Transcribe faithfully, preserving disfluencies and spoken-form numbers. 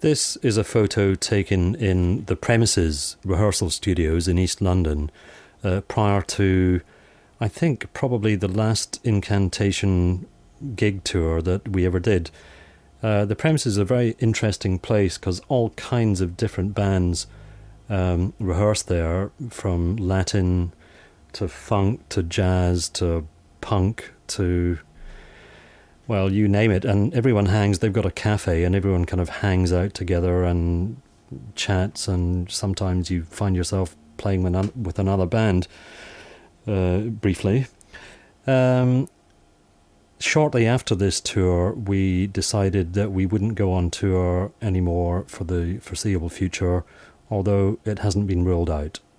This is a photo taken in the Premises rehearsal studios in East London uh, prior to, I think, probably the last Incantation gig tour that we ever did. Uh, the Premises is a very interesting place because all kinds of different bands um, rehearse there, from Latin to funk to jazz to punk to, well, you name it. And everyone hangs, they've got a cafe and everyone kind of hangs out together and chats, and sometimes you find yourself playing with, with another band uh, briefly. Um, shortly after this tour, we decided that we wouldn't go on tour anymore for the foreseeable future, although it hasn't been ruled out.